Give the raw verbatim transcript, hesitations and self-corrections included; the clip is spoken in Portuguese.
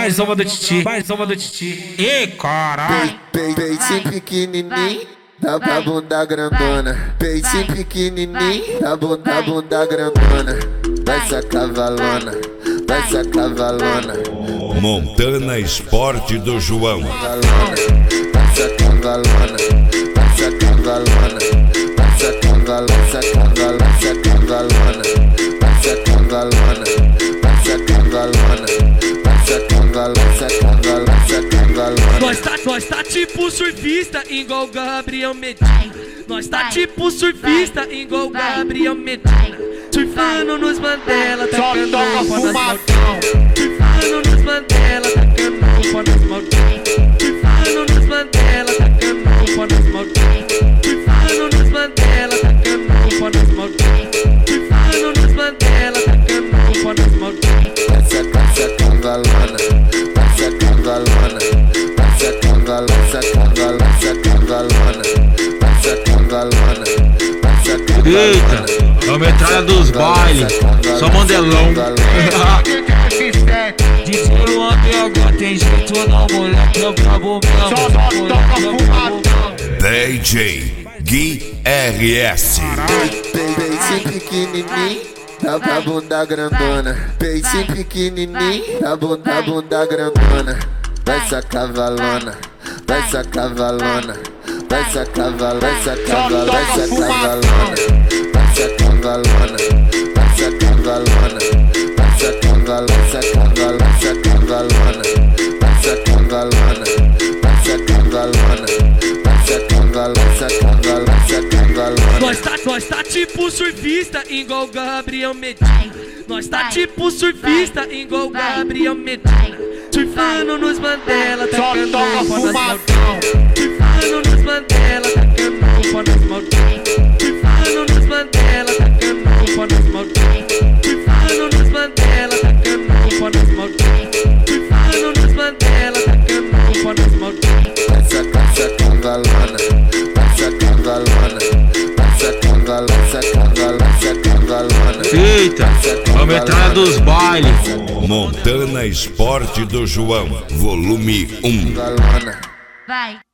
mais uma do Titi, mais uma do Titi. Ê, caralho. Peitinho pequenininho, da da bunda grandona. Peitinho pequenininho, da bunda, bunda grandona. Vai sacar valona, vai sacar valona. Montana Esporte do João. Vai sacar valona, vai sacar valona. Vai sacar valona, sacar valona, sacar valona. Vai sacar valona, vai sacar valona. Vai sacar valona, sacar valona, sacar valona. Nós tá, nós tá tipo surfista, igual Gabriel Medina. Nós tá tipo surfista, igual Gabriel Medina. Surfando nos Mandela, tacando roupa nas maldinhas. Surfando nos Mandela, tacando roupa nas maldinhas. Surfando nos Mandela, tacando roupa nas maldinhas. Surfando nos Mandela, tacando roupa nas maldinhas. Surfando nos Mandela, tacando roupa nas maldinhas. Vai sacar, sacar valona, vai sacar valona. Vai sacar valona, sacar valona, sacar valona. Vai sacar valona, vai sacar valona. Eita, a metralha dos bailes, só mandelão. D J Luan B H tem jeito não, moleque, é brabo mesmo. D J Gui R S. Peitinho pequenininho, da da bunda grandona. Peitinho pequenininho, da bunda, bunda grandona. Vai sacar valona, vai sacar valona. Vai sacar valona, vai sacar valona, vai sacar valona. Vai sacar valona, vai sacar valona. Vai sacar valona, sacar valona, sacar valona. Vai sacar valona, vai sacar valona. Vai sacar valona, sacar valona, sacar valona. Nós tá, nós tá tipo surfista, igual Gabriel Medina. Nós tá tipo surfista, igual Gabriel Medina. Surfando nos Mandela, tacando roupa nas maldinhas. Surfando nos Mandela, tacando roupa nas maldinhas. Surfando nos Mandela, tacando roupa nas maldinhas. Surfando nos Mandela, tacando roupa nas maldinhas. Surfando nos Mandela, tacando roupa nas maldinhas. Vai sacar, sacar valona, vai sacar valona. Vai sacar valona, sacar valona, sacar valona. Eita, a metralha dos bailes. Montana Esporte do João, volume um. Valona. Vai.